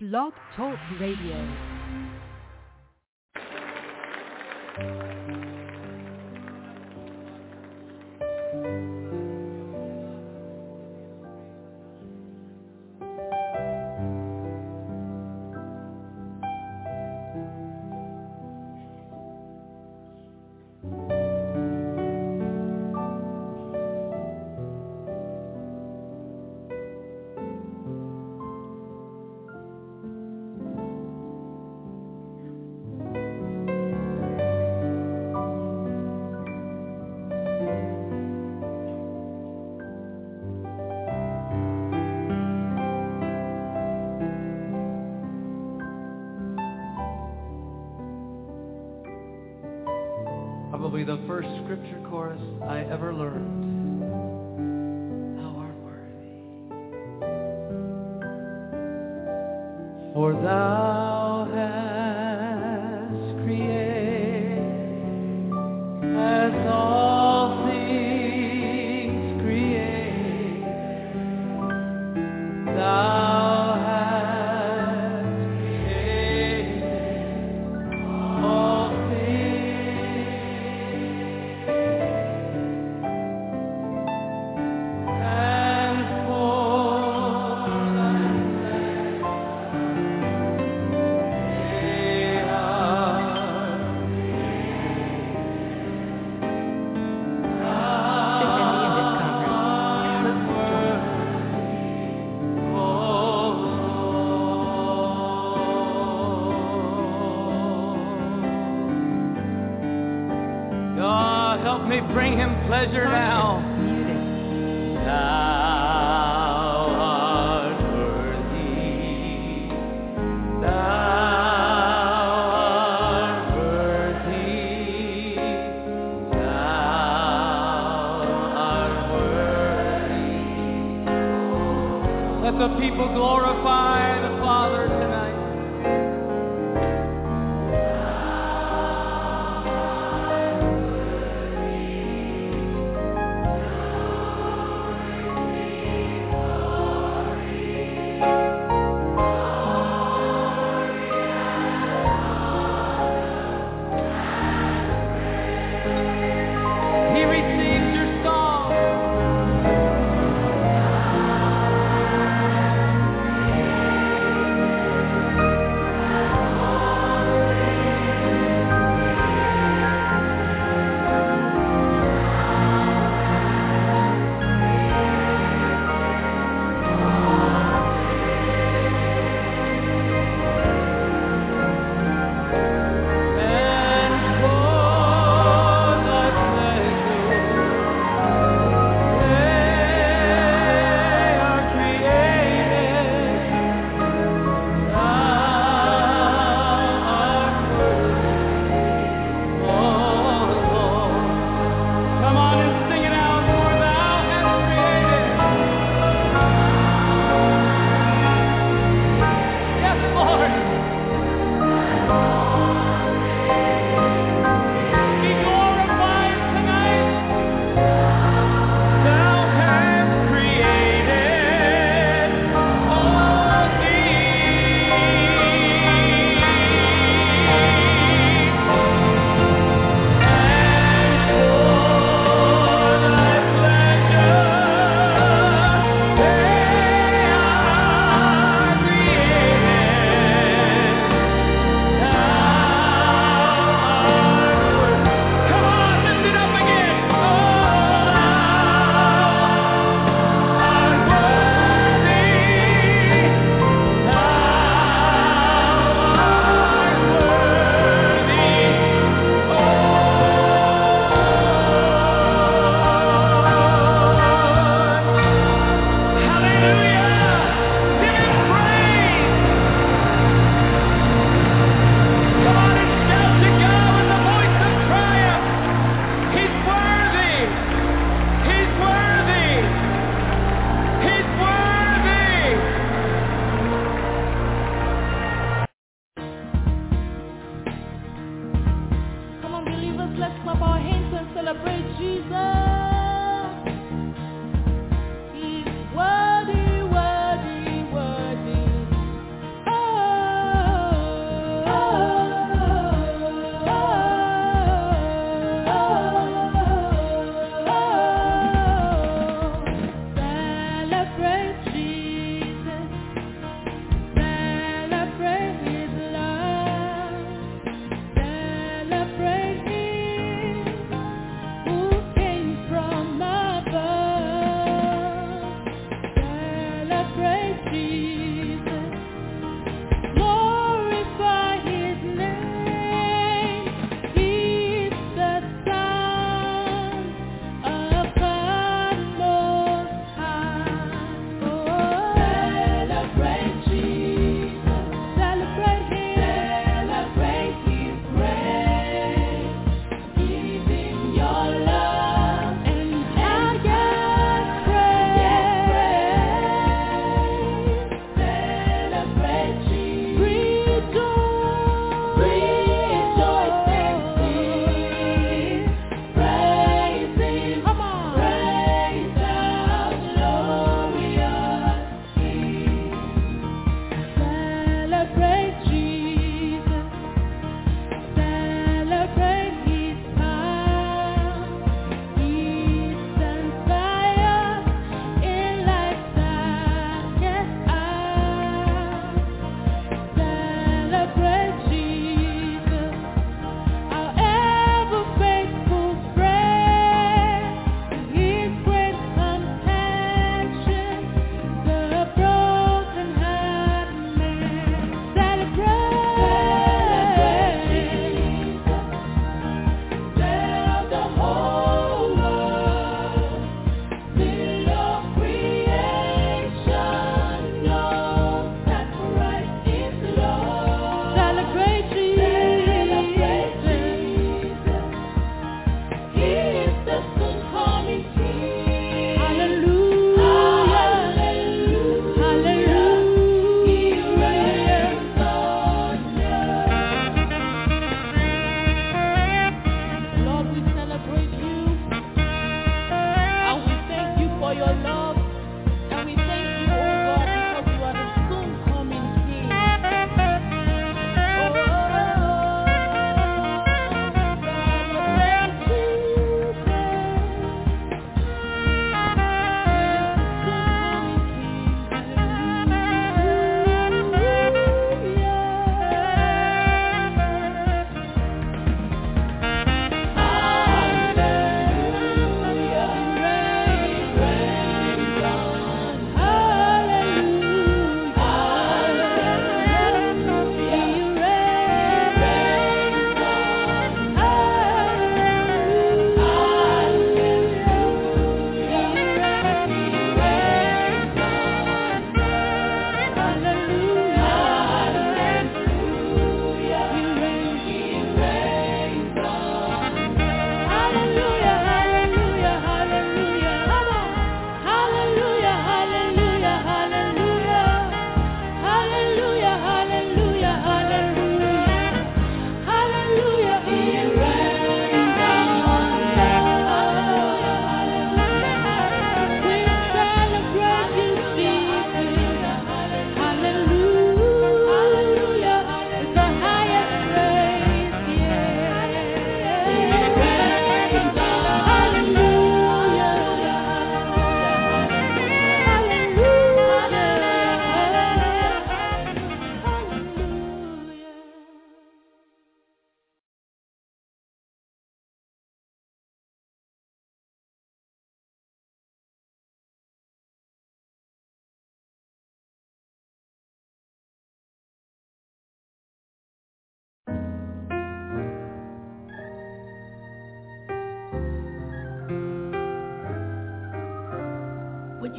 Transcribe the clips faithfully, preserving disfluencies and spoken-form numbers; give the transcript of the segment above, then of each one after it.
Blog Talk Radio. Probably the first scripture chorus I ever learned. Thou art worthy. For thou hast created as all things created. Thou bring him pleasure now. Thou art worthy. Thou art worthy. Thou art worthy. Let the people glorify the Father tonight. Yeah.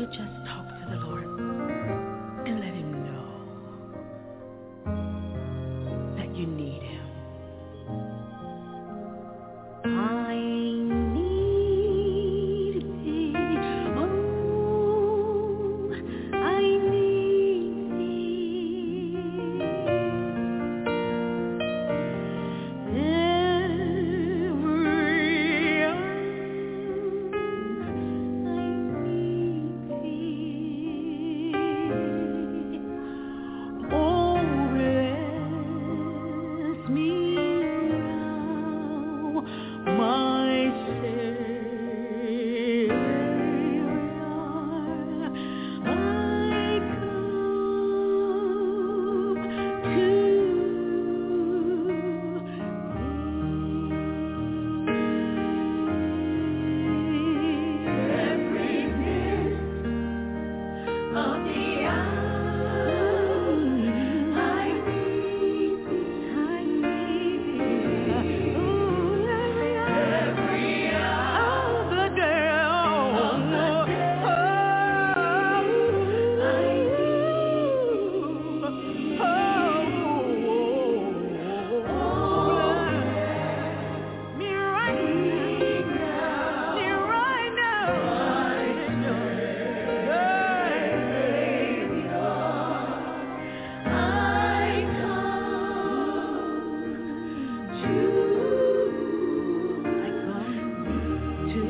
you just talk to the Lord and let him know that you need him. I need thee, oh, I need thee. Every hour I need thee. Oh, bless me now, my Savior. I come to every minute of the hour. I need thee. I need thee. Oh, every hour of the day. Of the day. I need me right now. Me right now. I come to I come to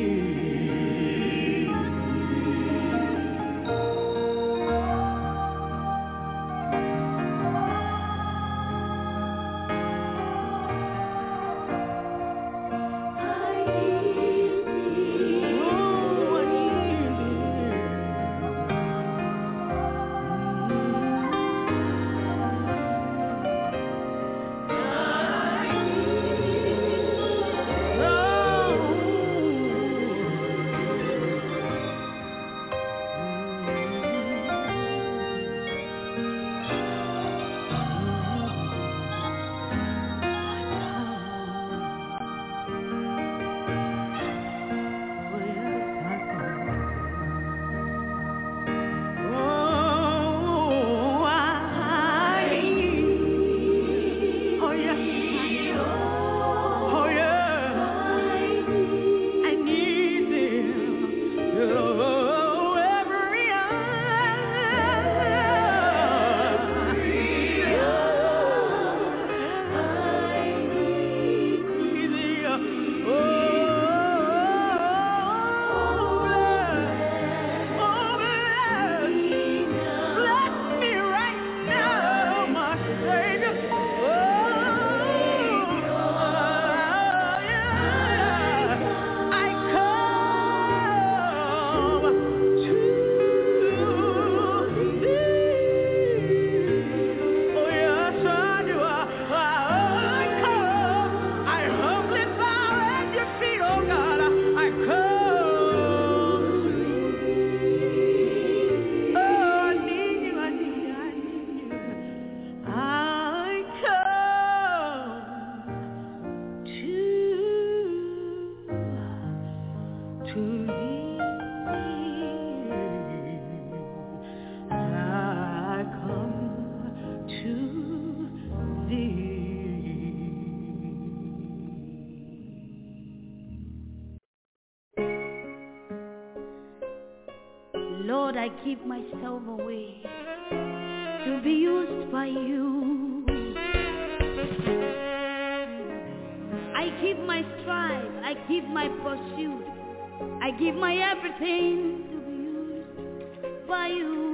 Lord, I give myself away to be used by you. I give my strive, I give my pursuit, I give my everything to be used by you.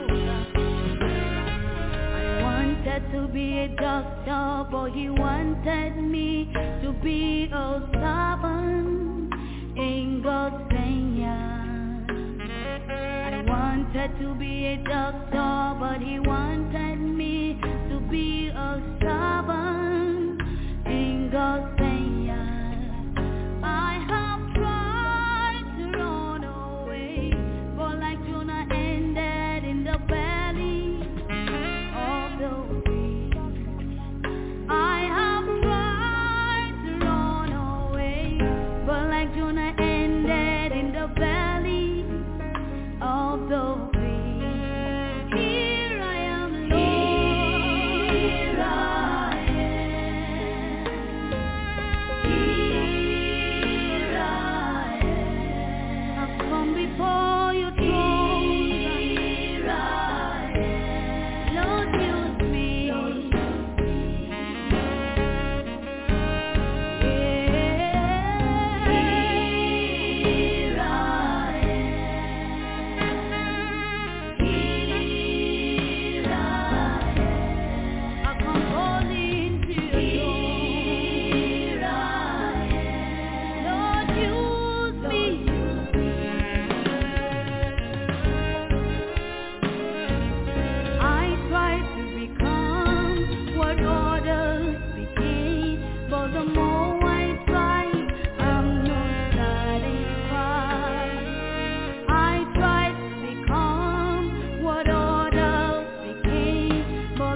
I wanted to be a doctor, but he wanted me to be a servant in God's vineyard. I wanted to be a doctor, but he wanted me to be a servant in God's vineyard. I have tried to run away, but like Jonah ended in the belly of the whale. I have tried to run away, but like Jonah ended in the belly of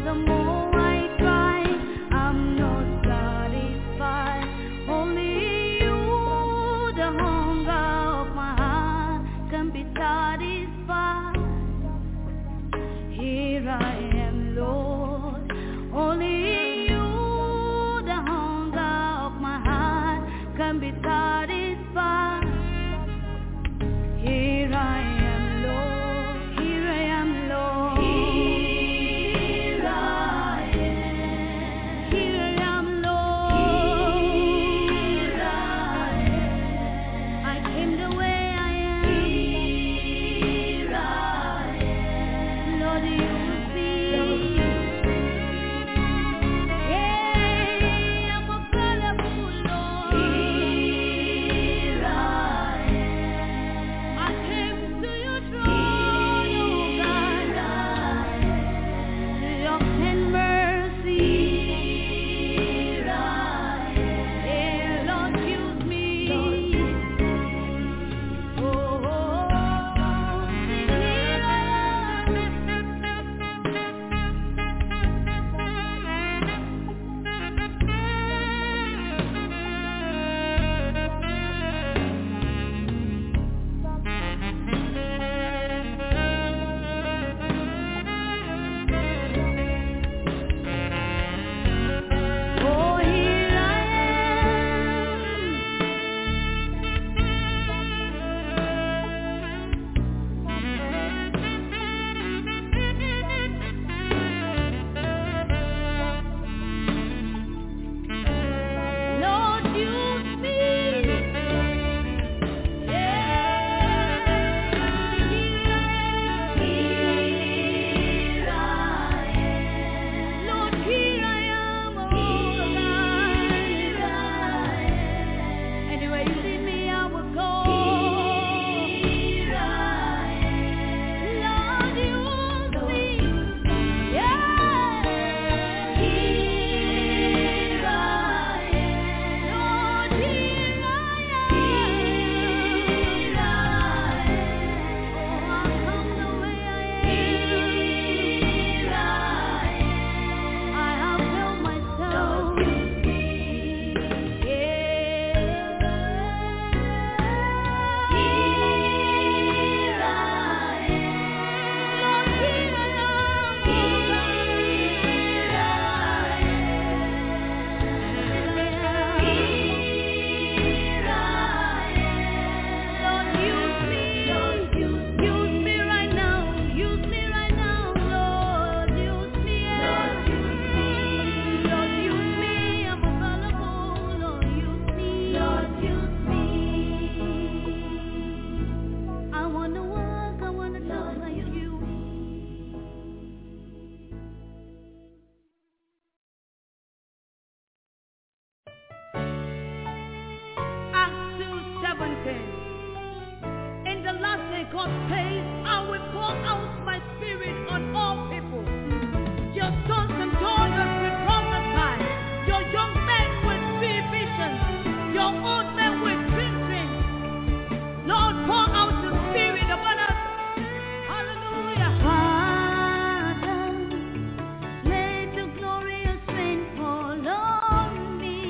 the more I try, I'm not satisfied. Only you, the hunger of my heart, can be satisfied. Here I am, Lord. Only you, the hunger of my heart, can be satisfied. Here I am, Lord. Here I am, Lord. Here I am. Here I am, Lord. Here I am. I came the way I am. Here I am. Lord, you see. Yeah, I'm available, Lord. Here I am. I came to your throne, oh God, to your hand mercy. Here I am. Yeah, Lord, use me. Oh, oh, here I Oh, here I am. Lord, use me. Here I am. Lord, here I am, oh God. Anywhere you lead me, I will go. Here I am. Lord, use me. Yeah. Here I am. Lord, here I am. Here I am. Oh, I'll come the way I am. Here I am. I have felt myself. Yeah. Here I am. Lord, here I am. Here I am. Here I am. Lord, use me. Use me right now. Use me right now, Lord. Use me. Lord, use me. I'm available. Lord, use me. Lord, use me. I wanna walk. I wanna talk like you. Acts two seventeen. In the last day, God says, I will pour out my spirit on all people. Your sons and daughters will prophesy. Your young men will see visions. Your old men will dream dreams. Lord, pour out your spirit upon us. Hallelujah. Father, let your glorious rain fall on me.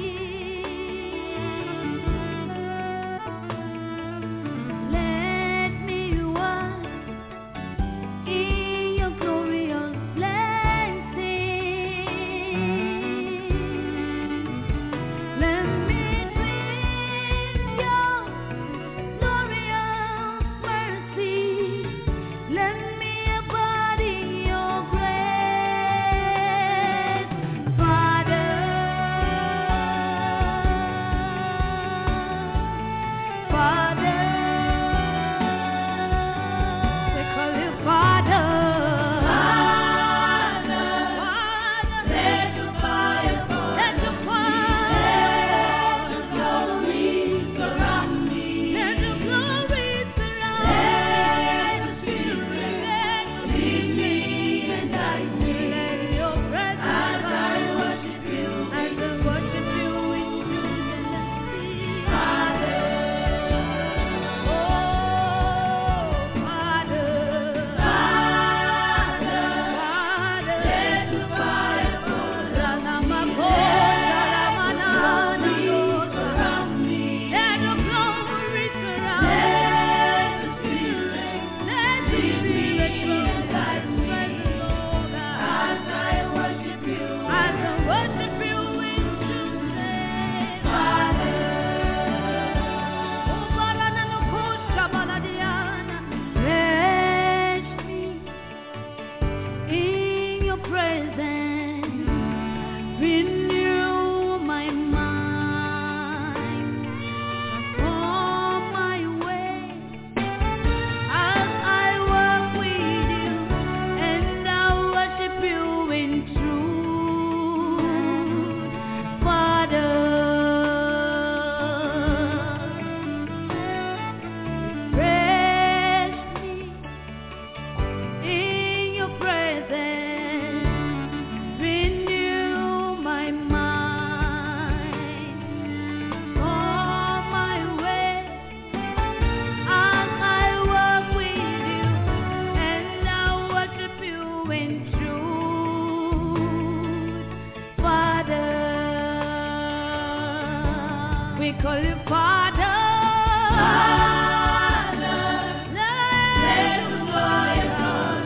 Let me walk call you Father. Father, let your glory come.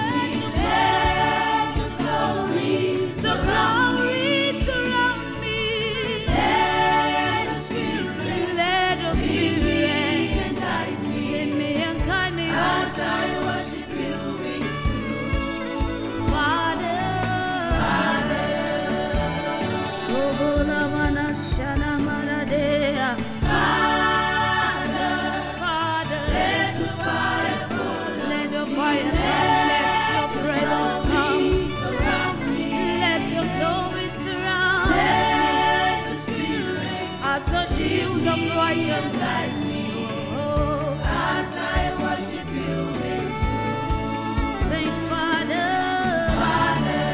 Let your glory, the glory surround me. Let your spirit, let your spirit guide me. Lead me and guide me as I worship you with truth. Father, Father, Obola mana shana maradea. Father, Father, let the fire fall. Let the fire come. Let your presence come. Let your glory surround me. As a shield of righteousness. Oh, as I worship you with truth. Say, Father, Father.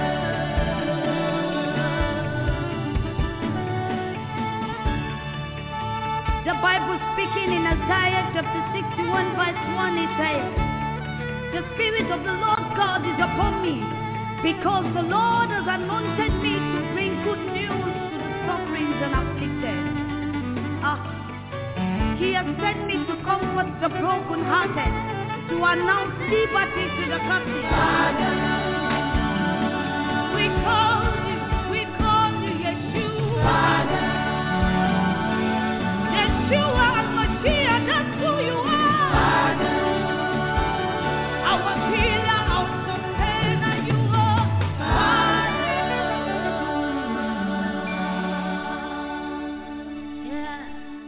The Bible speaking in Isaiah chapter sixty-one verse one, it says, the Spirit of the Lord God is upon me, because the Lord has anointed me to bring good news to the suffering and afflicted. Ah, He has sent me to comfort the brokenhearted, to announce liberty to the captives. We call you, we call you Yeshua. Yeshua HaMashiach, that's who you are. Our healer, our sustainer, you are. Yeah.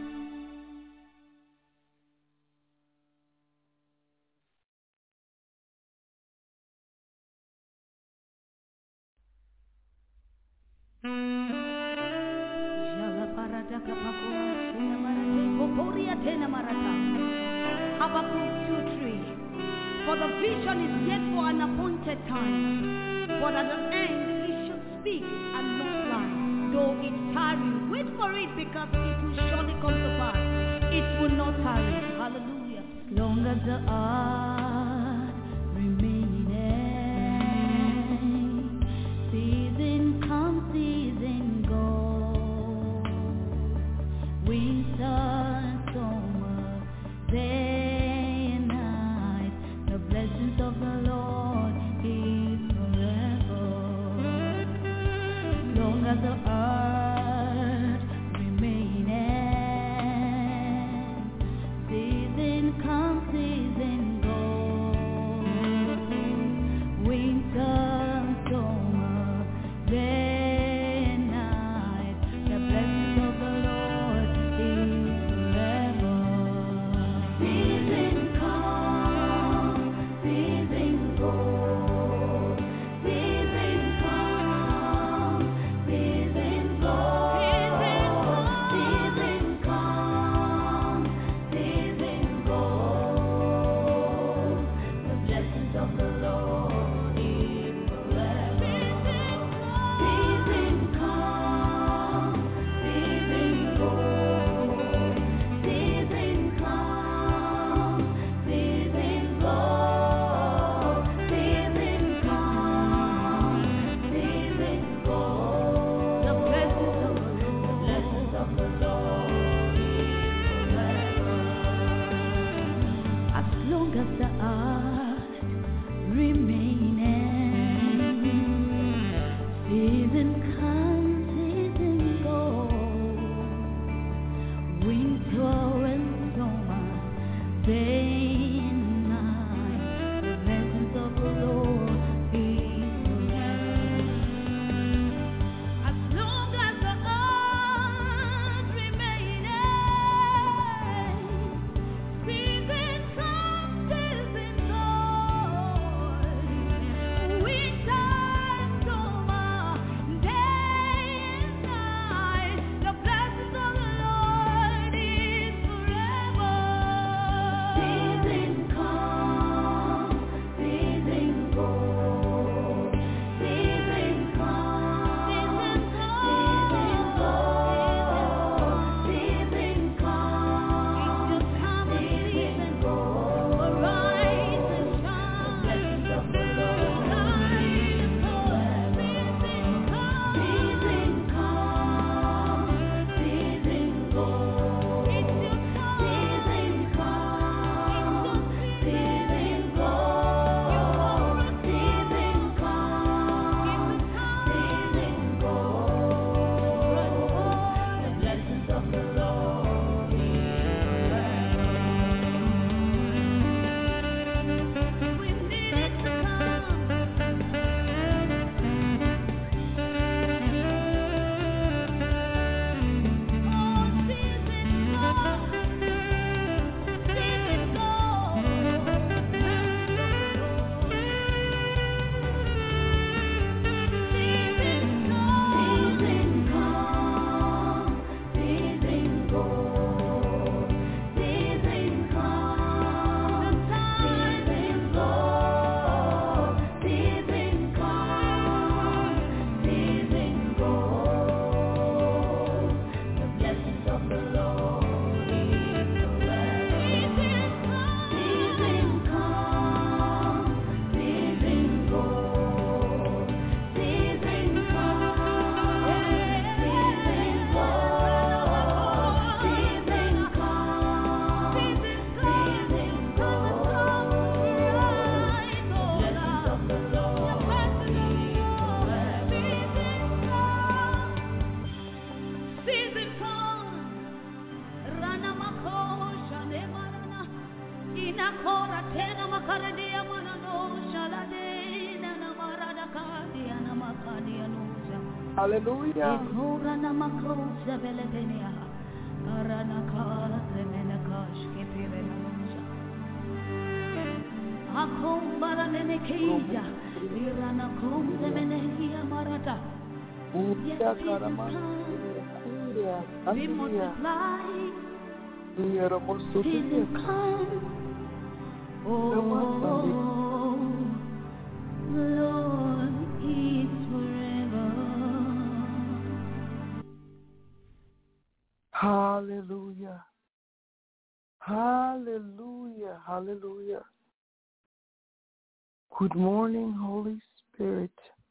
Habakkuk two three. For the vision is yet for an appointed time, but at the end it shall speak and not lie. Though it tarry, wait for it, because it will surely come to pass. It will not tarry. Hallelujah. As long as the earth remaineth, season come, season go. Winter and summer, day and night, the blessings of the Lord is forever. As long as the earth remaineth, season come, season go. Winter and summer, day and night, the blessings of the Lord is forever. Season come, season go. Season come, season go. Season come, season go. The blessings of the Lord is forever. Season come, season go. Season come, season go. Season come, season go. The blessings of the Lord is forever. As long as the earth remaineth, season come, season go. Winter and summer, day and night, the blessings of the Lord is forever. As long as the earth remaineth, season come, season go. Winter and summer, day Hallelujah. Yes, Jesus be multiplied. Jesus come. Oh, Lord is forever. Hallelujah. Hallelujah. Hallelujah. Good morning, Holy Spirit.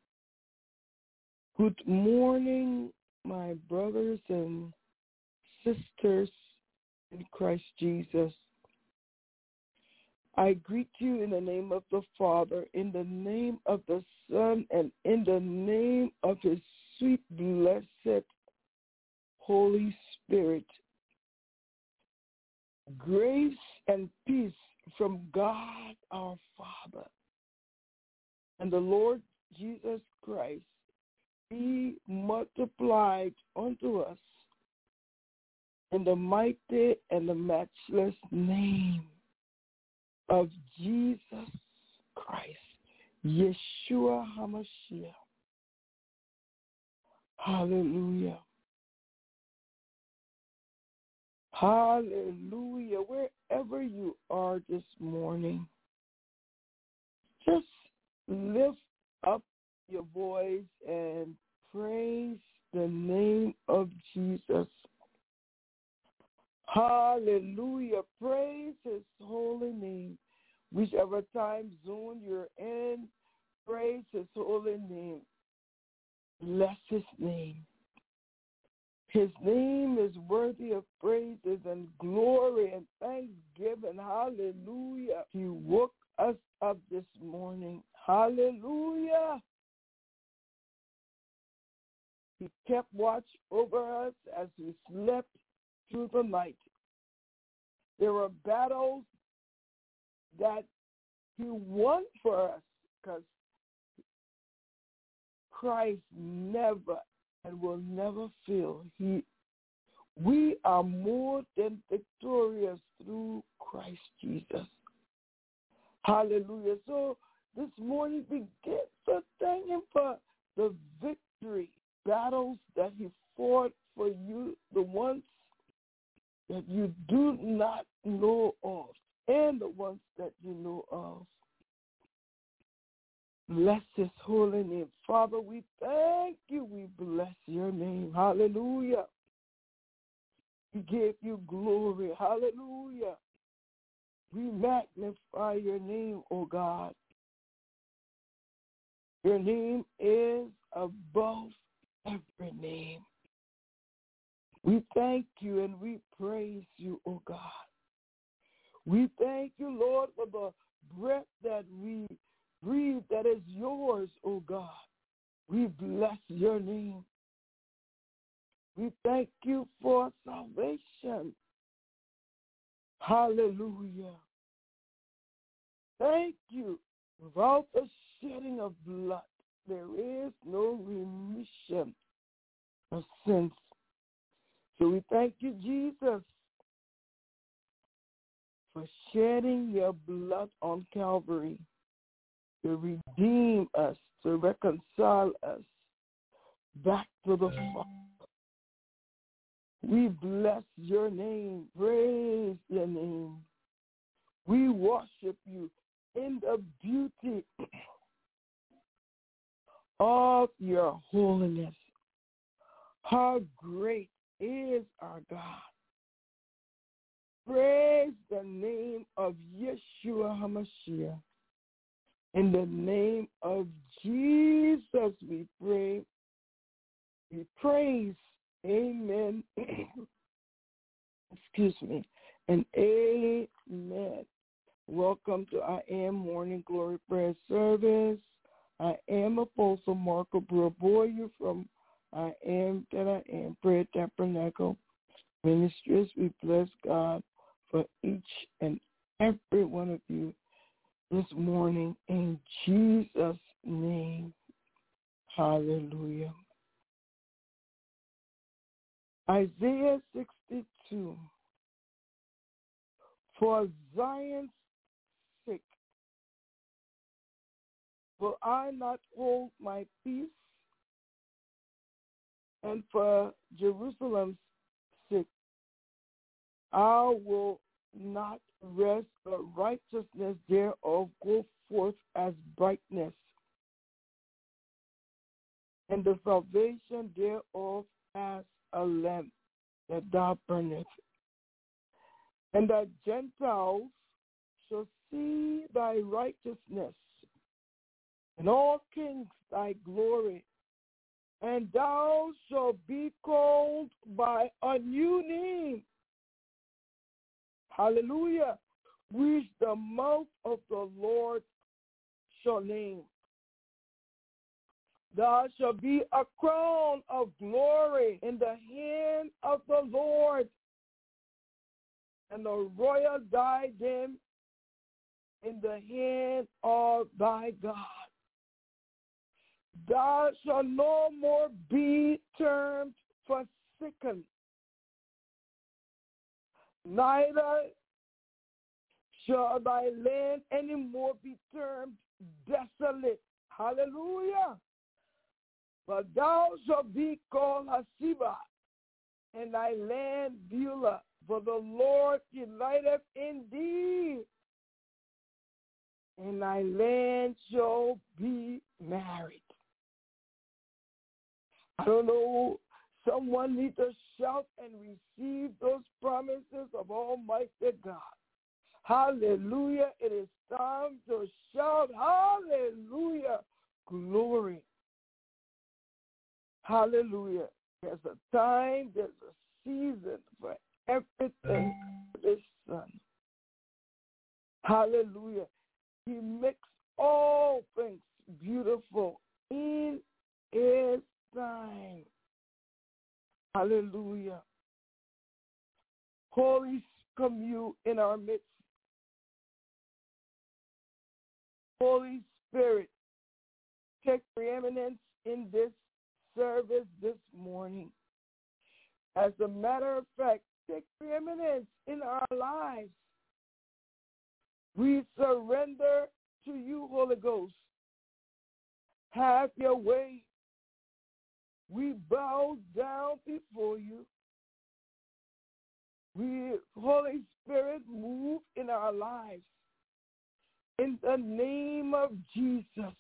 Good morning, my brothers and sisters in Christ Jesus. I greet you in the name of the Father, in the name of the Son, and in the name of his sweet, blessed Holy Spirit. Grace and peace from God our Father and the Lord Jesus Christ be multiplied unto us in the mighty and the matchless name of Jesus Christ, Yeshua HaMashiach. Hallelujah. Hallelujah. Wherever you are this morning, just lift up your voice and praise the name of Jesus. Hallelujah. Praise his holy name. Whichever time zone you're in, praise his holy name. Bless his name. His name is worthy of praises and glory and thanksgiving. Hallelujah. He woke us up this morning. Hallelujah. He kept watch over us as we slept through the night. There were battles that he won for us because Christ never and will never fail. He, we are more than victorious through Christ Jesus. Hallelujah. So this morning begin to thank him for the victory battles that he fought for you, the ones that you do not know of, and the ones that you know of. Bless his holy name. Father, we thank you. We bless your name. Hallelujah. We give you glory. Hallelujah. We magnify your name, O God. Your name is above every name. We thank you and we praise you, O God. We thank you, Lord, for the breath that we breathe that is yours, O God. We bless your name. We thank you for salvation. Hallelujah. Thank you. Without the shedding of blood, there is no remission of sins. So we thank you, Jesus, for shedding your blood on Calvary to redeem us, to reconcile us back to the Father. We bless your name, praise your name. We worship you in the beauty of your holiness. How great is our God. Praise the name of Yeshua HaMashiach. In the name of Jesus we pray. We praise. Amen. Excuse me. And amen. Welcome to I Am Morning Glory Prayer Service. I am Apostle Marco Broboyu from I Am That I Am Prayer Tabernacle Ministries. We bless God for each and every one of you this morning in Jesus' name. Hallelujah. Isaiah sixty-two. For Zion's sake, will I not hold my peace? And for Jerusalem's sake, I will not rest, but righteousness thereof go forth as brightness, and the salvation thereof as a lamp that thou burnest. And the Gentiles shall see thy righteousness, and all kings thy glory, and thou shalt be called by a new name. Hallelujah. Which the mouth of the Lord shall name. Thou shalt be a crown of glory in the hand of the Lord, and a royal diadem in the hand of thy God. Thou shalt no more be termed forsaken, neither shall thy land any more be termed desolate. Hallelujah. But thou shalt be called Hasheba, and thy land Beulah, for the Lord delighteth in thee, and thy land shall be married. I don't know, someone needs to shout and receive those promises of Almighty God. Hallelujah. It is time to shout, hallelujah, glory. Hallelujah. There's a time, there's a season for everything for this son. Hallelujah. He makes all things beautiful in his time. Hallelujah. Holy commune in our midst. Holy Spirit, take preeminence in this service this morning. As a matter of fact, take preeminence in our lives. We surrender to you, Holy Ghost. Have your way. We bow down before you. We, Holy Spirit, move in our lives. In the name of Jesus.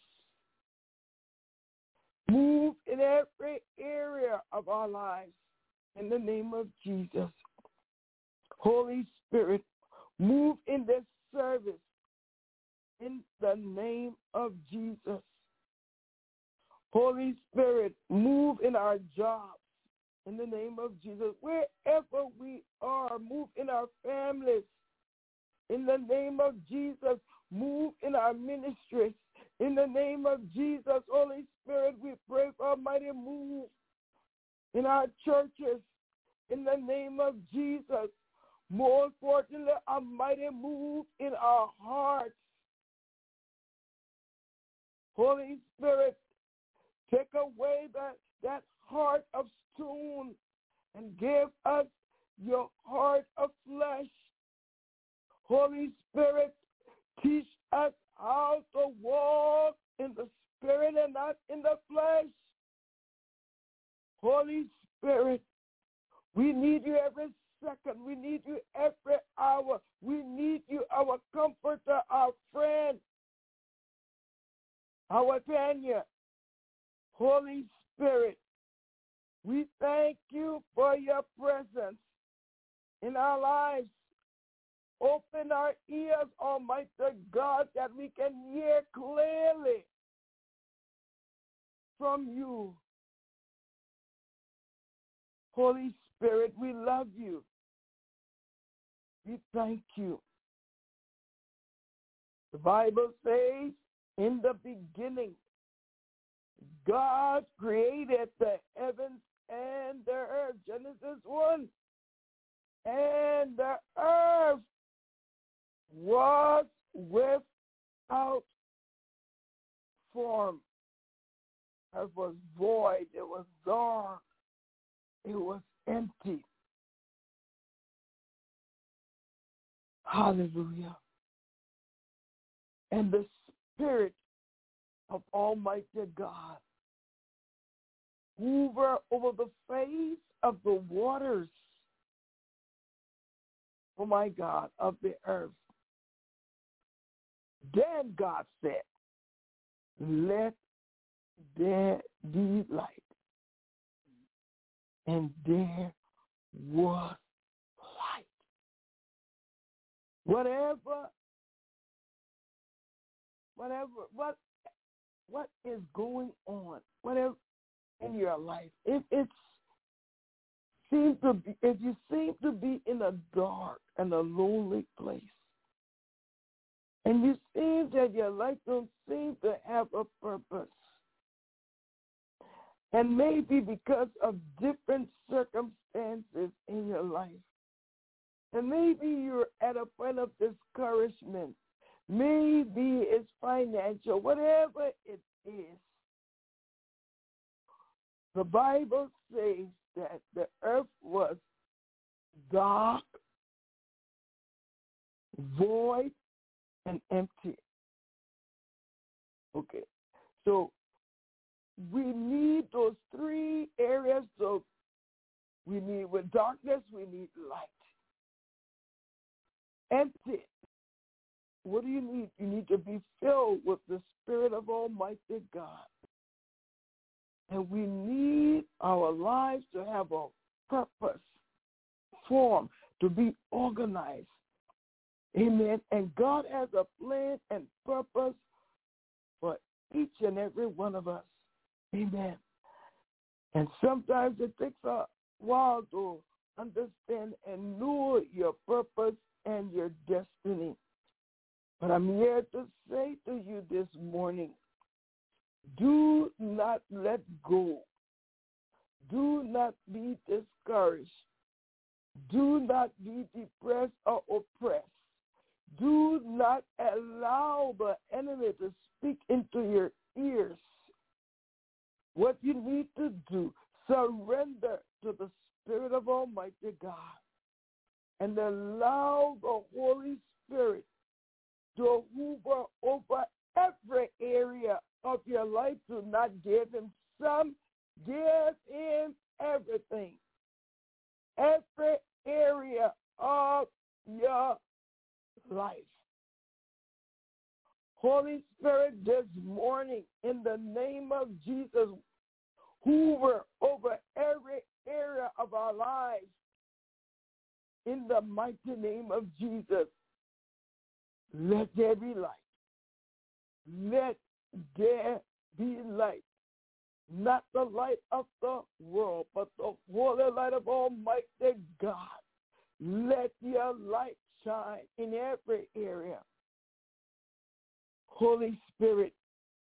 Move in every area of our lives. In the name of Jesus. Holy Spirit, move in this service. In the name of Jesus. Holy Spirit, move in our jobs. In the name of Jesus. Wherever we are, move in our families. In the name of Jesus, move in our ministries. In the name of Jesus, Holy Spirit, we pray for a mighty move in our churches. In the name of Jesus, more importantly, a mighty move in our hearts. Holy Spirit, take away that, that heart of stone and give us your heart of flesh. Holy Spirit, teach us how to walk in the Spirit and not in the flesh. Holy Spirit, we need you every second. We need you every hour. We need you, our comforter, our friend, our companion. Holy Spirit, we thank you for your presence in our lives. Open our ears, Almighty God, that we can hear clearly from you. Holy Spirit, we love you. We thank you. The Bible says, in the beginning, God created the heavens and the earth. Genesis one. And the earth was without form. It was void. It was dark. It was empty. Hallelujah. And the Spirit of Almighty God hover over the face of the waters, oh my God, of the earth. Then God said, let there be light. And there was light. Whatever, whatever, what, what is going on, whatever in your life, if it's seems to be, if you seem to be in a dark and a lonely place, and you seem that your life don't seem to have a purpose, and maybe because of different circumstances in your life, and maybe you're at a point of discouragement, maybe it's financial, whatever it is, the Bible says that the earth was dark, void, and empty. Okay, so we need those three areas. So we need, with darkness, we need light. Empty. What do you need? You need to be filled with the Spirit of Almighty God. And we need our lives to have a purpose, form, to be organized. Amen. And God has a plan and purpose for each and every one of us. Amen. And sometimes it takes a while to understand and know your purpose and your destiny. But I'm here to say to you this morning, do not let go. Do not be discouraged. Do not be depressed or oppressed. Do not allow the enemy to speak into your ears. What you need to do, surrender to the Spirit of Almighty God and allow the Holy Spirit to hover over every area of your life. Do not give him some, give him everything. Every area of your life. Holy Spirit, this morning, in the name of Jesus, hover over every area of our lives. In the mighty name of Jesus, let there be light. Let there be light. Not the light of the world, but the holy light of Almighty God. Let your light shine in every area. Holy Spirit,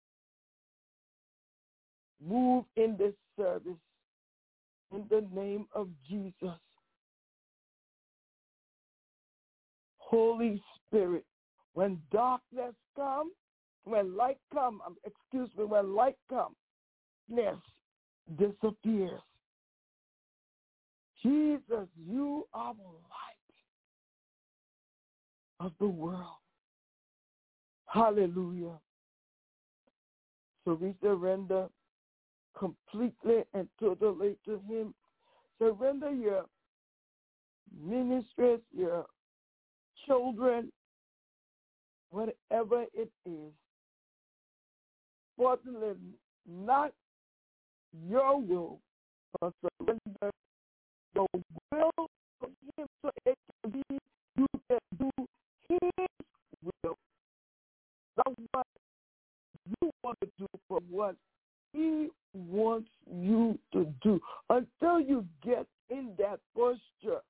move in this service in the name of Jesus. Holy Spirit, when darkness comes, when light comes, excuse me, when light comes, darkness disappears. Jesus, you are the light of the world. Hallelujah. So we surrender completely and totally to him. Surrender your ministries, your children, whatever it is. Fortunately, not your will, but surrender your will for him so it can be, you can do his will. Not what you want to do, but what he wants you to do. Until you get in that posture,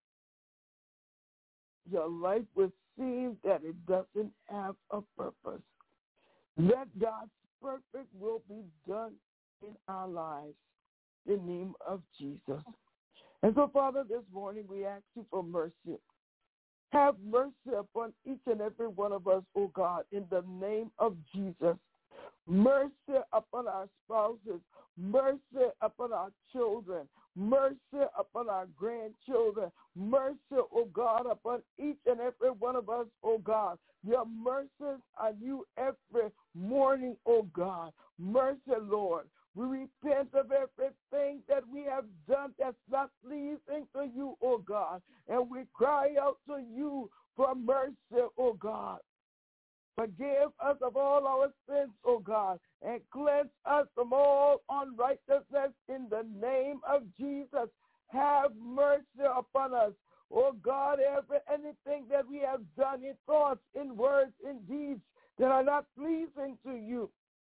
your life will seem that it doesn't have a purpose. Let God's perfect will be done in our lives. In the name of Jesus. And so, Father, this morning we ask you for mercy. Have mercy upon each and every one of us, oh God, in the name of Jesus. Mercy upon our spouses. Mercy upon our children. Mercy upon our grandchildren. Mercy, oh God, upon each and every one of us God. Your mercies are new every morning, oh God. Mercy, Lord. We repent of everything that we have done that's not pleasing to you, oh God. And we cry out to you for mercy, oh God. Forgive us of all our sins, O God, and cleanse us from all unrighteousness in the name of Jesus. Have mercy upon us, O God, every anything that we have done in thoughts, in words, in deeds that are not pleasing to you.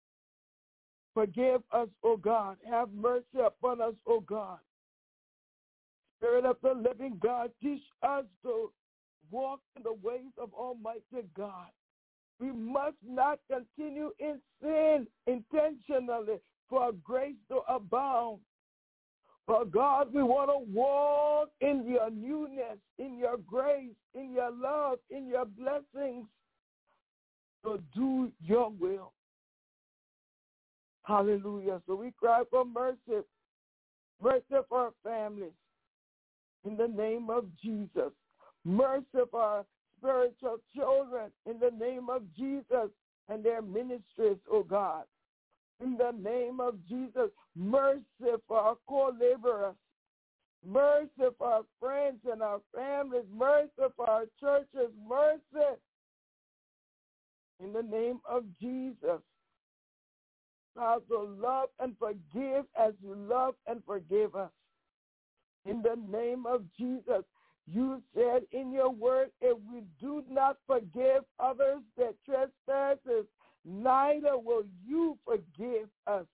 Forgive us, O God. Have mercy upon us, O God. Spirit of the living God, teach us to walk in the ways of Almighty God. We must not continue in sin intentionally for grace to abound. For God, we want to walk in your newness, in your grace, in your love, in your blessings, to do your will. Hallelujah. So we cry for mercy, mercy for our families, in the name of Jesus. Mercy for our spiritual children, in the name of Jesus, and their ministries, oh God. In the name of Jesus, mercy for our co-laborers, mercy for our friends and our families, mercy for our churches, mercy. In the name of Jesus, God, to love and forgive as you love and forgive us. In the name of Jesus, you said in your word, if we do not forgive others their trespasses, neither will you forgive us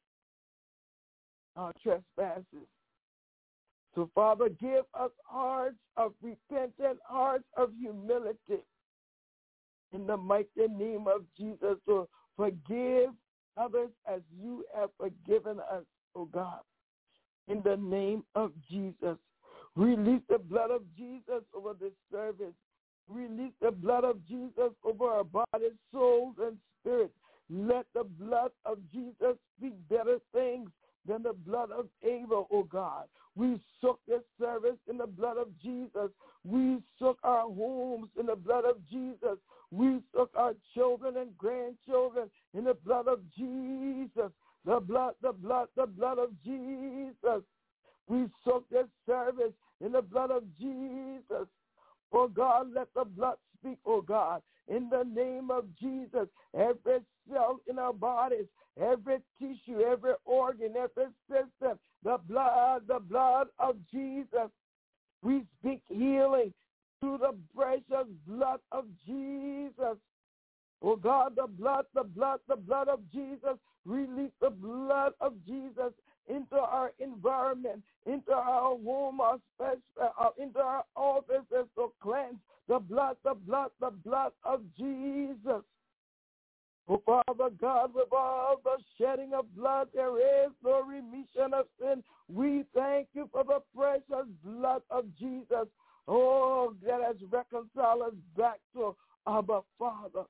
our trespasses. So, Father, give us hearts of repentant, hearts of humility. In the mighty name of Jesus, to forgive others as you have forgiven us, oh God. In the name of Jesus. Release the blood of Jesus over this service. Release the blood of Jesus over our bodies, souls, and spirits. Let the blood of Jesus speak better things than the blood of Abel, oh God. We soak this service in the blood of Jesus. We soak our homes in the blood of Jesus. We soak our children and grandchildren in the blood of Jesus. The blood, the blood, the blood of Jesus. We soak this service in the blood of Jesus. Oh God, let the blood speak, oh God. In the name of Jesus, every cell in our bodies, every tissue, every organ, every system, the blood, the blood of Jesus. We speak healing through the precious blood of Jesus. Oh God, the blood, the blood, the blood of Jesus. Release the blood of Jesus into our environment, into our home, our special, uh, into our offices to cleanse the blood, the blood, the blood of Jesus. Oh, Father God, with all the shedding of blood, there is no remission of sin. We thank you for the precious blood of Jesus. Oh, that has reconciled us back to Abba, Father.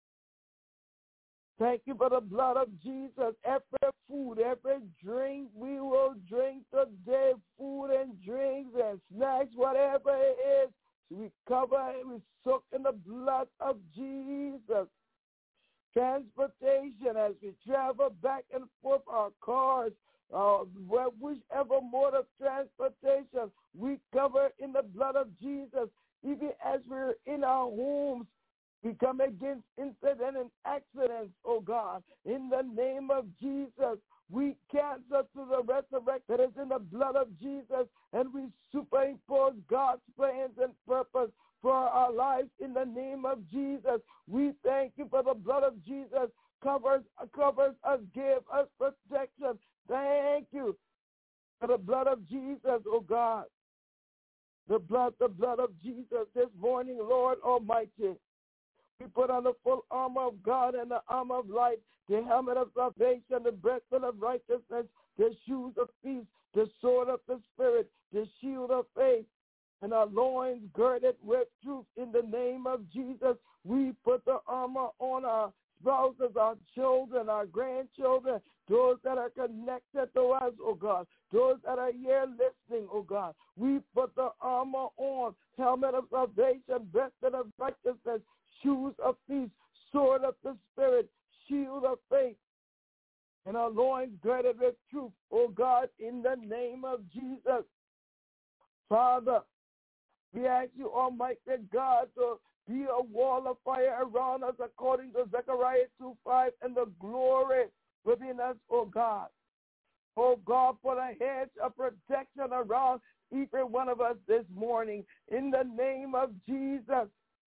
Thank you for the blood of Jesus. Every food, every drink we will drink today, food and drinks and snacks, whatever it is, we cover it, we soak in the blood of Jesus. Transportation as we travel back and forth our cars, uh, whichever mode of transportation, we cover in the blood of Jesus. Even as we're in our homes, we come against incidents and accidents, oh God. In the name of Jesus, we cancel to the resurrection that is in the blood of Jesus, and we superimpose God's plans and purpose for our lives in the name of Jesus. We thank you for the blood of Jesus. Covers, covers us, give us protection. Thank you for the blood of Jesus, oh God. The blood, the blood of Jesus this morning, Lord Almighty. We put on the full armor of God and the armor of light, the helmet of salvation, the breastplate of righteousness, the shoes of peace, the sword of the Spirit, the shield of faith, and our loins girded with truth. In the name of Jesus, we put the armor on our spouses, our children, our grandchildren, those that are connected to us, oh God, those that are here listening, oh God. We put the armor on, helmet of salvation, breastplate of righteousness, shoes of peace, sword of the Spirit, shield of faith, and our loins girded with truth, oh God, in the name of Jesus. Father, we ask you, Almighty God, to be a wall of fire around us according to Zechariah two five, and the glory within us, oh God. Oh God, put a hedge of protection around each one of us this morning in the name of Jesus.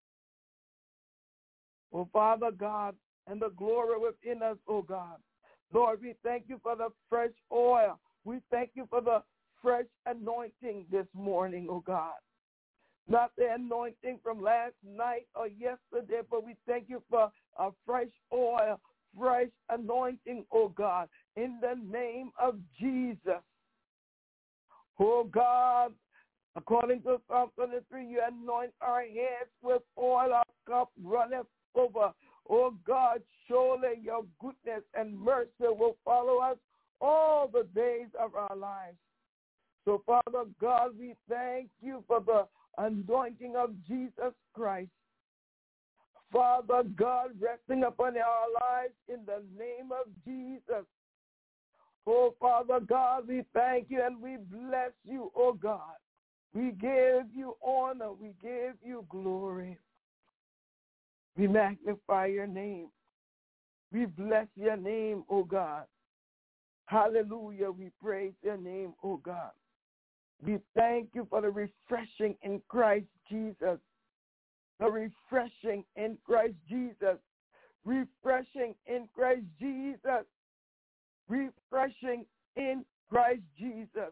Oh Father God, and the glory within us, oh God. Lord, we thank you for the fresh oil. We thank you for the fresh anointing this morning, oh God. Not the anointing from last night or yesterday, but we thank you for a fresh oil, fresh anointing, oh God, in the name of Jesus. Oh God, according to Psalm twenty-three, you anoint our heads with oil, our cup runneth over. Oh God, surely your goodness and mercy will follow us all the days of our lives. So, Father God, we thank you for the anointing of Jesus Christ. Father God, resting upon our lives in the name of Jesus. Oh, Father God, we thank you and we bless you, oh God. We give you honor. We give you glory. We magnify your name. We bless your name, oh God. Hallelujah. We praise your name, oh God. We thank you for the refreshing in Christ Jesus. The refreshing in Christ Jesus. Refreshing in Christ Jesus. Refreshing in Christ Jesus.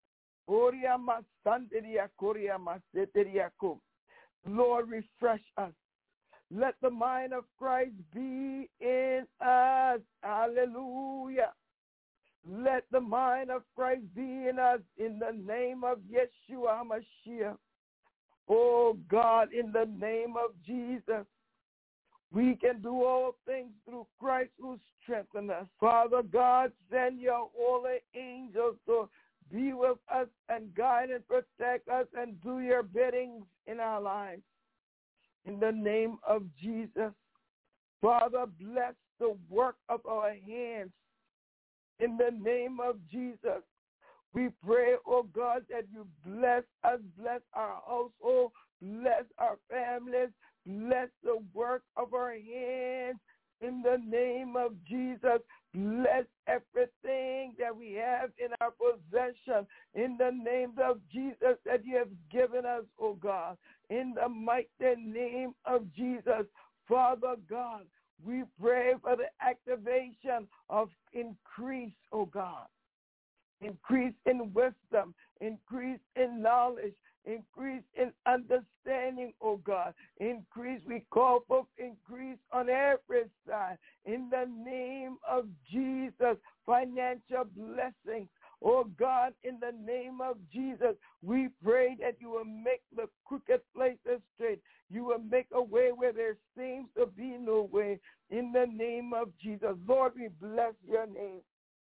Lord, refresh us. Let the mind of Christ be in us. Hallelujah. Let the mind of Christ be in us in the name of Yeshua HaMashiach. Oh God, in the name of Jesus, we can do all things through Christ who strengthens us. Father God, send your holy angels to be with us and guide and protect us and do your biddings in our lives. In the name of Jesus, Father, bless the work of our hands. In the name of Jesus, we pray, oh God, that you bless us, bless our household, bless our families, bless the work of our hands. In the name of Jesus, bless everything that we have in our possession. In the name of Jesus that you have given us, oh God. In the mighty name of Jesus, Father God, we pray for the activation of increase, oh God. Increase in wisdom, increase in knowledge, increase in understanding, oh God. Increase, we call for increase on every side. In the name of Jesus, financial blessings. Oh God, in the name of Jesus, we pray that you will make the crooked places straight. You will make a way where there seems to be no way. In the name of Jesus, Lord, we bless your name.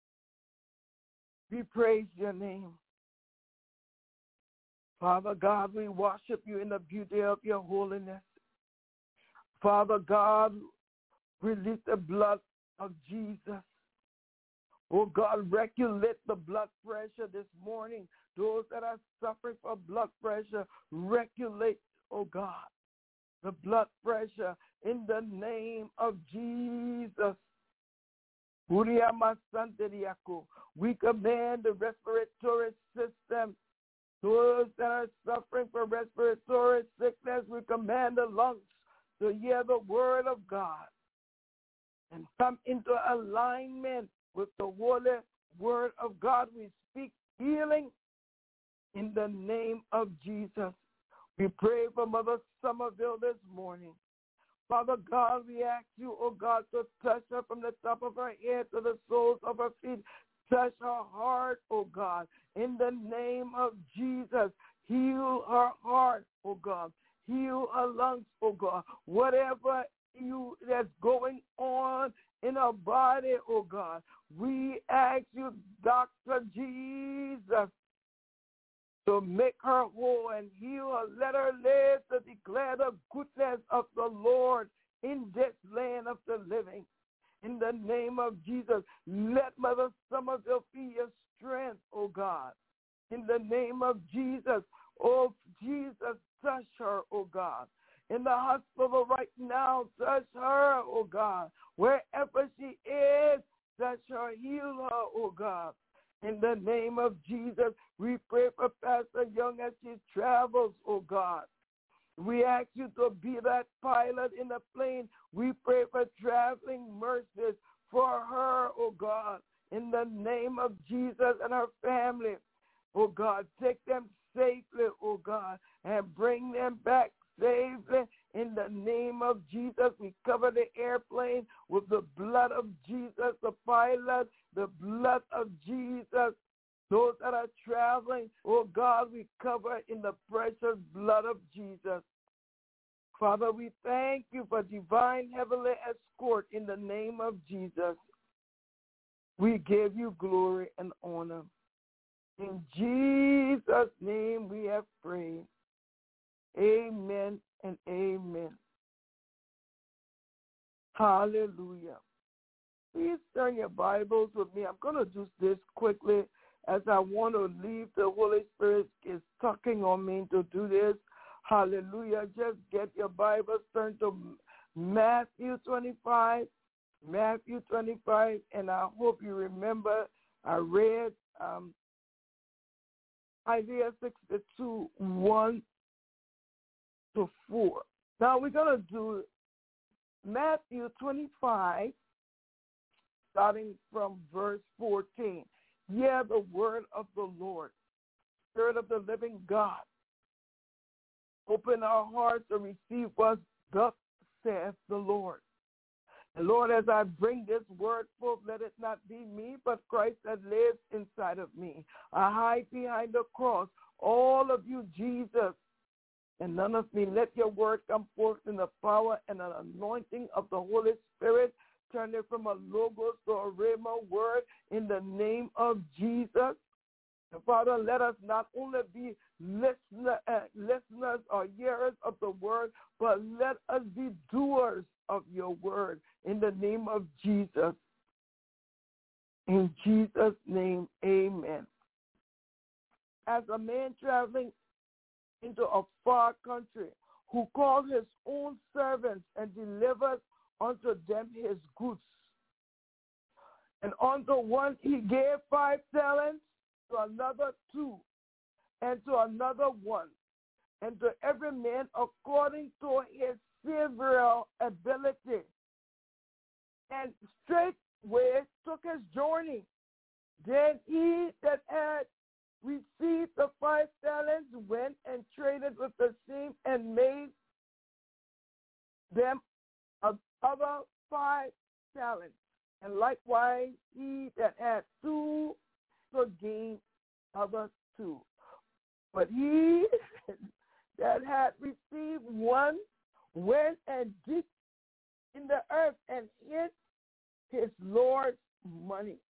We praise your name. Father God, we worship you in the beauty of your holiness. Father God, release the blood of Jesus. Oh God, regulate the blood pressure this morning. Those that are suffering from blood pressure, regulate, oh God, the blood pressure in the name of Jesus. We command the respiratory system. Those that are suffering from respiratory sickness, we command the lungs to hear the word of God and come into alignment with the holy word of God. We speak healing in the name of Jesus. We pray for Mother Somerville this morning. Father God, we ask you, oh God, to touch her from the top of her head to the soles of her feet. Touch her heart, oh God, in the name of Jesus. Heal her heart, oh God. Heal her lungs, oh God. Whatever you that's going on in her body, oh God, we ask you, Doctor Jesus, So make her whole and heal her. Let her live to declare the goodness of the Lord in this land of the living. In the name of Jesus, let Mother Somerville be your strength, oh God. In the name of Jesus, oh Jesus, touch her, oh God. In the hospital right now, touch her, oh God. Wherever she is, touch her, heal her, oh God. In the name of Jesus, we pray for Pastor Young as she travels, oh God. We ask you to be that pilot in the plane. We pray for traveling mercies for her, oh God, in the name of Jesus and her family. Oh God, take them safely, oh God, and bring them back safely in the name of Jesus. We cover the airplane with the blood of Jesus, the pilot, the blood of Jesus. Those that are traveling, oh God, we cover in the precious blood of Jesus. Father, we thank you for divine heavenly escort in the name of Jesus. We give you glory and honor. In Jesus' name we have prayed. Amen and amen. Hallelujah. Please turn your Bibles with me. I'm going to do this quickly as I want to leave. The Holy Spirit is tugging on me to do this. Hallelujah. Just get your Bibles, turn to Matthew twenty-five. Matthew twenty-five, and I hope you remember I read um, Isaiah sixty-two, one to four. Now we're going to do Matthew twenty-five, starting from verse fourteen. Hear the word of the Lord, Spirit of the living God. Open our hearts to receive what thus saith the Lord. And Lord, as I bring this word forth, let it not be me, but Christ that lives inside of me. I hide behind the cross, all of you, Jesus, and none of me. Let your word come forth in the power and an anointing of the Holy Spirit. Turn it from a logos to a rhema word in the name of Jesus. And Father, let us not only be listener, uh, listeners or hearers of the word, but let us be doers of your word in the name of Jesus. In Jesus' name, amen. As a man traveling into a far country who called his own servants and delivered unto them his goods. And unto one he gave five talents, to another two, and to another one, and to every man according to his several ability. And straightway took his journey. Then he that had received the five talents went and traded with the same and made them other five talents. And likewise he that had two to gain other two. But he that had received one went and digged in the earth and hid his Lord's money.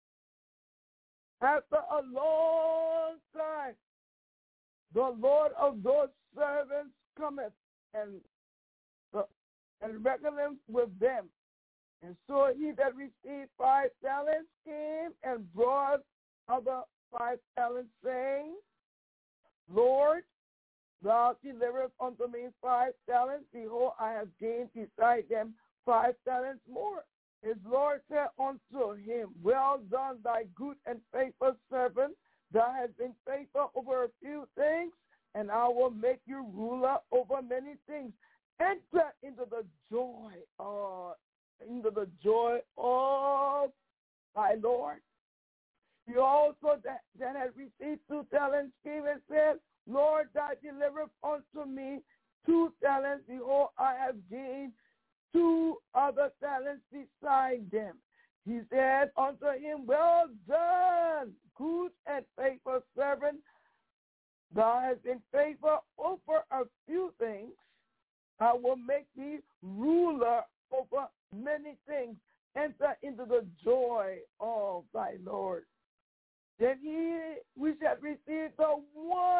After a long time, the Lord of those servants cometh and, uh, and reckoneth with them. And so he that received five talents came and brought other five talents, saying, Lord, thou deliverest unto me five talents. Behold, I have gained beside them five talents more. His Lord said unto him, Well done, thy good and faithful servant. Thou hast been faithful over a few things, and I will make you ruler over many things. Enter into the joy, uh, into the joy of thy Lord. He also that, that had received two talents came and said, Lord, thou deliverest unto me two talents. Behold, I have gained two other talents beside them. He said unto him, Well done, good and faithful servant. Thou hast been faithful over a few things. I will make thee ruler over many things. Enter into the joy of thy Lord. Then he which had received the one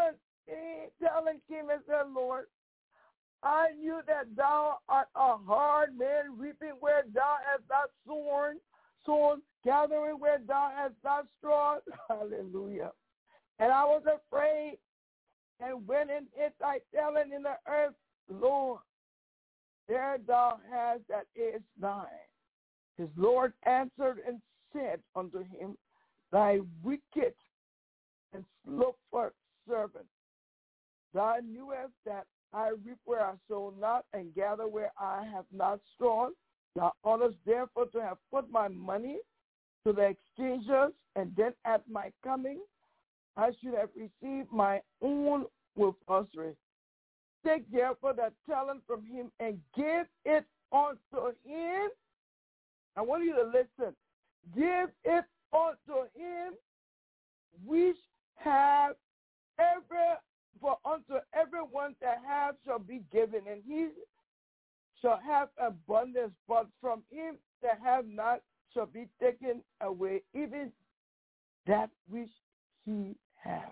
and said, Lord, I knew that thou art a hard man, reaping where thou hast not sown, sown, gathering where thou hast not strawed. Hallelujah. And I was afraid, and when in it thy talent in the earth, Lord, there thou hast that is thine. His Lord answered and said unto him, thy wicked and slothful servant, thou knewest that I reap where I sow not, and gather where I have not strawed. Thou oughtest therefore to have put my money to the exchangers, and then at my coming I should have received my own with usury. Take therefore that talent from him and give it unto him. I want you to listen. Give it unto him which have every, for unto everyone that have shall be given, and he shall have abundance, but from him that have not shall be taken away, even that which he have.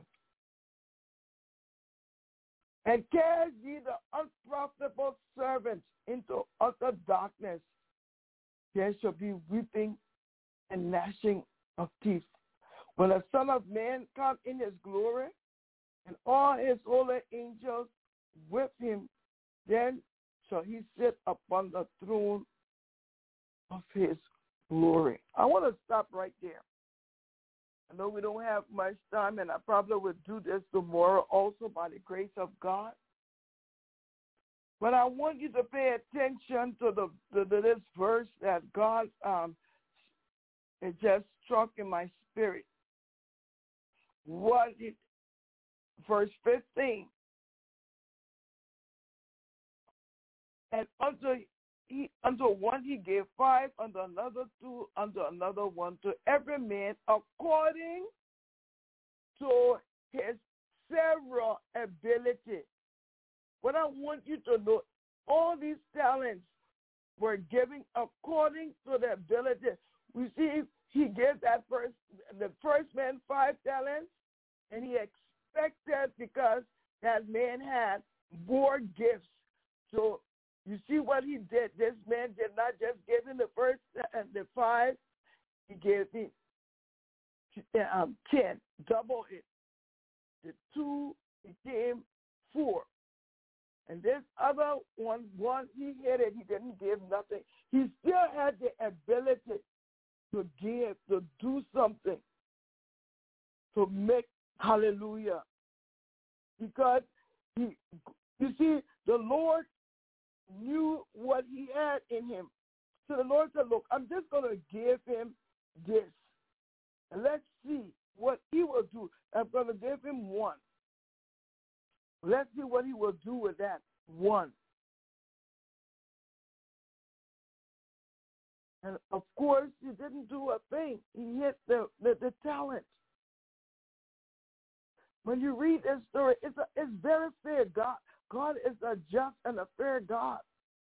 And cast ye the unprofitable servants into utter darkness. There shall be weeping and gnashing of teeth. When the Son of Man come in his glory, and all his holy angels with him, then shall he sit upon the throne of his glory. I want to stop right there. I know we don't have much time, and I probably will do this tomorrow also by the grace of God. But I want you to pay attention to the to, to this verse that God um, it just struck in my spirit. What it, verse fifteen. And unto he unto one he gave five, unto another two, unto another one, to every man according to his several ability. What I want you to know, all these talents were given according to the ability. We see he gave that first the first man five talents, and he expected, because that man had more gifts. So you see what he did. This man did not just give him the first and the five. He gave him um, ten, double it. The two became four. And this other one, one he hit it, he didn't give nothing. He still had the ability to give, to do something, to make, hallelujah. Because he, you see, the Lord knew what he had in him. So the Lord said, look, I'm just going to give him this. And let's see what he will do. I'm going to give him one. Let's see what he will do with that one. And, of course, he didn't do a thing. He hit the, the, the talent. When you read this story, it's, a, it's very fair. God, God is a just and a fair God.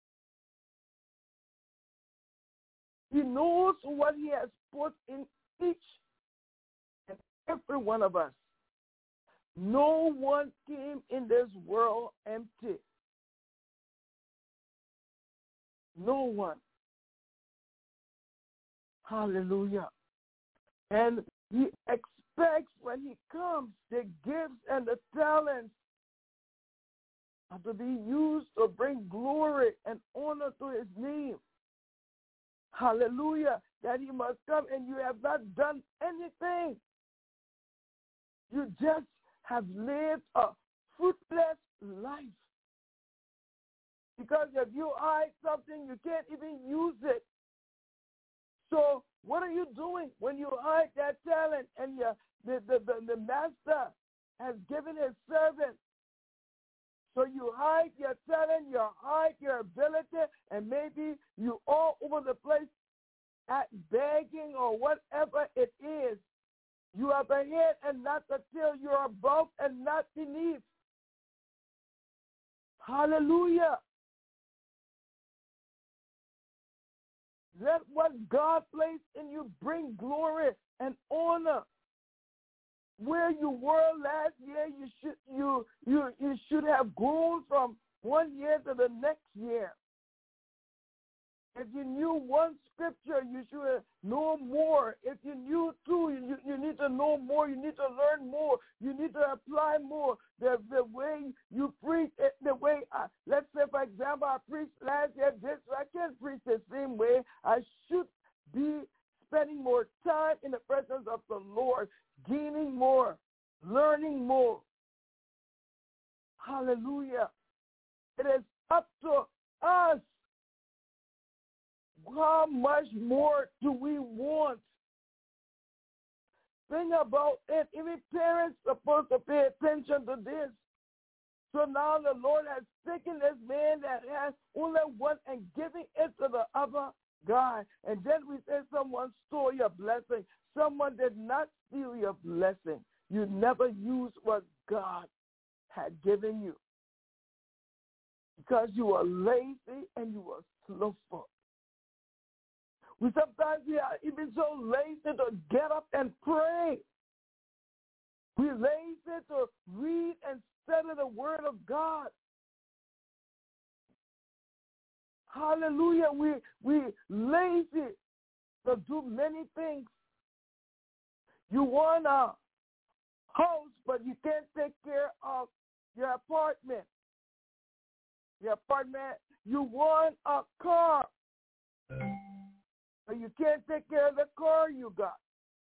He knows what he has put in each and every one of us. No one came in this world empty. No one. Hallelujah. And he expects when he comes the gifts and the talents are to be used to bring glory and honor to his name. Hallelujah. That he must come and you have not done anything. You just have lived a fruitless life. Because if you hide something, you can't even use it. So what are you doing when you hide that talent and you, the, the, the, the master has given his servant? So you hide your talent, you hide your ability, and maybe you all over the place at begging or whatever it is. You are the head and not the tail. You are above and not beneath. Hallelujah. Let what God placed in you bring glory and honor. Where you were last year, you should you you you should have grown on from one year to the next year. If you knew one scripture, you should know more. If you knew two, you, you need to know more. You need to learn more. You need to apply more. The, the way you preach, the way, I, let's say, for example, I preached last year this, I can't preach the same way. I should be spending more time in the presence of the Lord, gaining more, learning more. Hallelujah. It is up to us. How much more do we want? Think about it. Even parents are supposed to pay attention to this. So now the Lord has taken this man that has only one and giving it to the other guy. And then we say someone stole your blessing. Someone did not steal your blessing. You never used what God had given you. Because you were lazy and you were slothful. We sometimes we are even so lazy to get up and pray. We're lazy to read and study the Word of God. Hallelujah. We we lazy to do many things. You want a house, but you can't take care of your apartment. Your apartment. You want a car, but you can't take care of the car you got.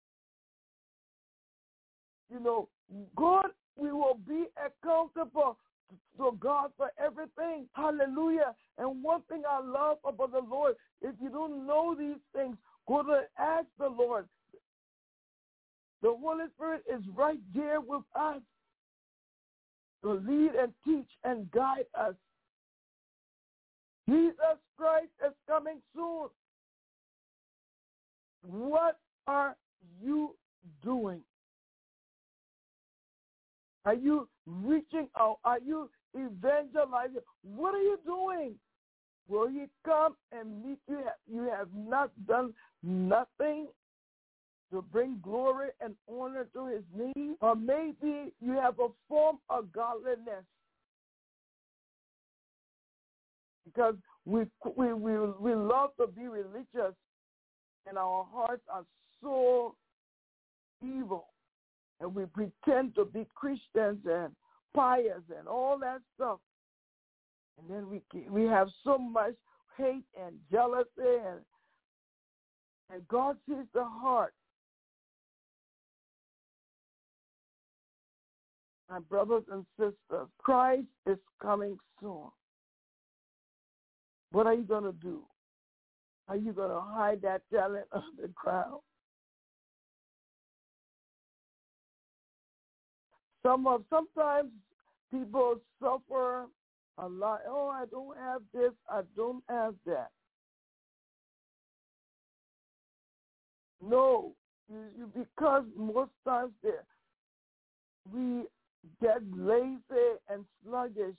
You know, God, we will be accountable to God for everything. Hallelujah. And one thing I love about the Lord, if you don't know these things, go to ask the Lord. The Holy Spirit is right there with us to lead and teach and guide us. Jesus Christ is coming soon. What are you doing? Are you reaching out? Are you evangelizing? What are you doing? Will he come and meet you? You have not done nothing to bring glory and honor to his name? Or maybe you have a form of godliness. Because we we we, we love to be religious, and our hearts are so evil. And we pretend to be Christians and pious and all that stuff. And then we we have so much hate and jealousy. And, and God sees the heart. My brothers and sisters, Christ is coming soon. What are you going to do? Are you going to hide that talent under the crowd? Some of sometimes people suffer a lot. Oh, I don't have this. I don't have that. No, you, you, because most times there we get lazy and sluggish.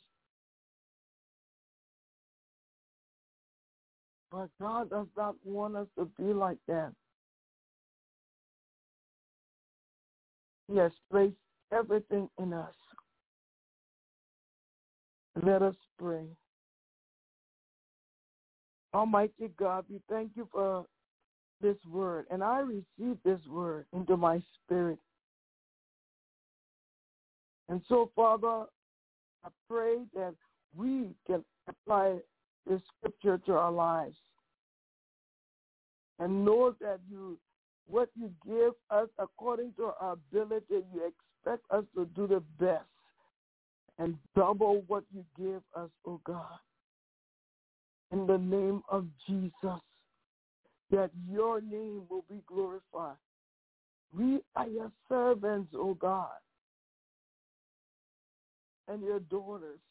But God does not want us to be like that. He has placed everything in us. Let us pray. Almighty God, we thank you for this word, and I receive this word into my spirit. And so, Father, I pray that we can apply this scripture to our lives and know that you, what you give us according to our ability, you expect us to do the best and double what you give us, oh God. In the name of Jesus, that your name will be glorified. We are your servants, oh God, and your daughters.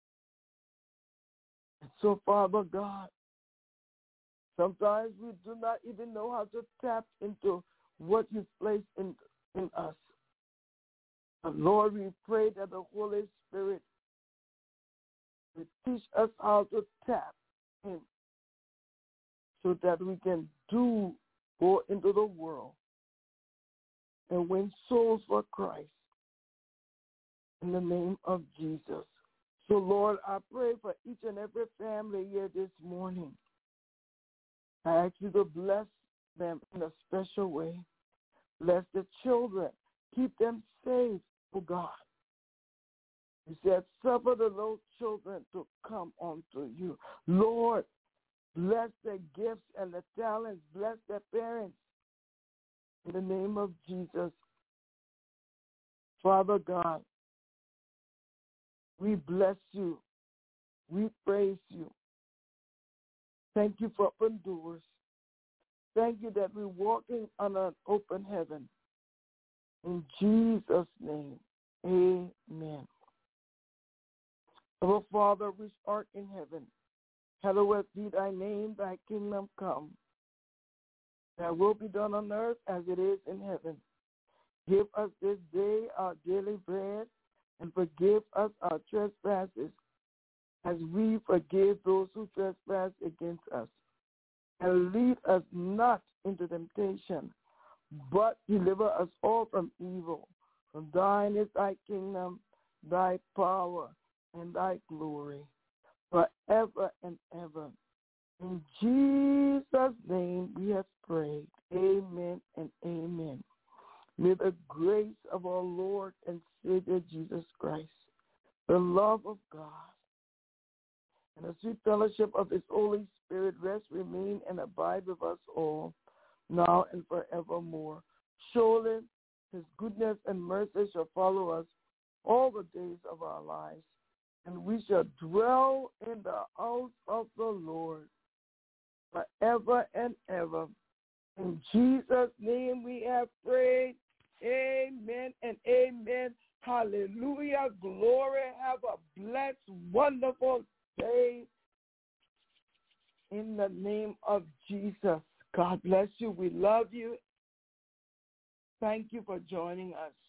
And so, Father God, sometimes we do not even know how to tap into what you placed in, in us. But Lord, we pray that the Holy Spirit will teach us how to tap in so that we can do, go into the world and win souls for Christ. In the name of Jesus. So, Lord, I pray for each and every family here this morning. I ask you to bless them in a special way. Bless the children. Keep them safe, oh God. You said, suffer the little children to come unto you. Lord, bless their gifts and their talents. Bless their parents. In the name of Jesus. Father God, we bless you. We praise you. Thank you for open doors. Thank you that we're walking on an open heaven. In Jesus' name, amen. Our Father, which art in heaven, hallowed be thy name, thy kingdom come. Thy will be done on earth as it is in heaven. Give us this day our daily bread, and forgive us our trespasses, as we forgive those who trespass against us. And lead us not into temptation, but deliver us all from evil. For thine is thy kingdom, thy power, and thy glory, forever and ever. In Jesus' name we have prayed. Amen and amen. May the grace of our Lord and Savior Jesus Christ, the love of God, and the sweet fellowship of his Holy Spirit rest, remain, and abide with us all, now and forevermore. Surely his goodness and mercy shall follow us all the days of our lives, and we shall dwell in the house of the Lord forever and ever. In Jesus' name we have prayed. Amen and amen. Hallelujah. Glory. Have a blessed, wonderful day in the name of Jesus. God bless you. We love you. Thank you for joining us.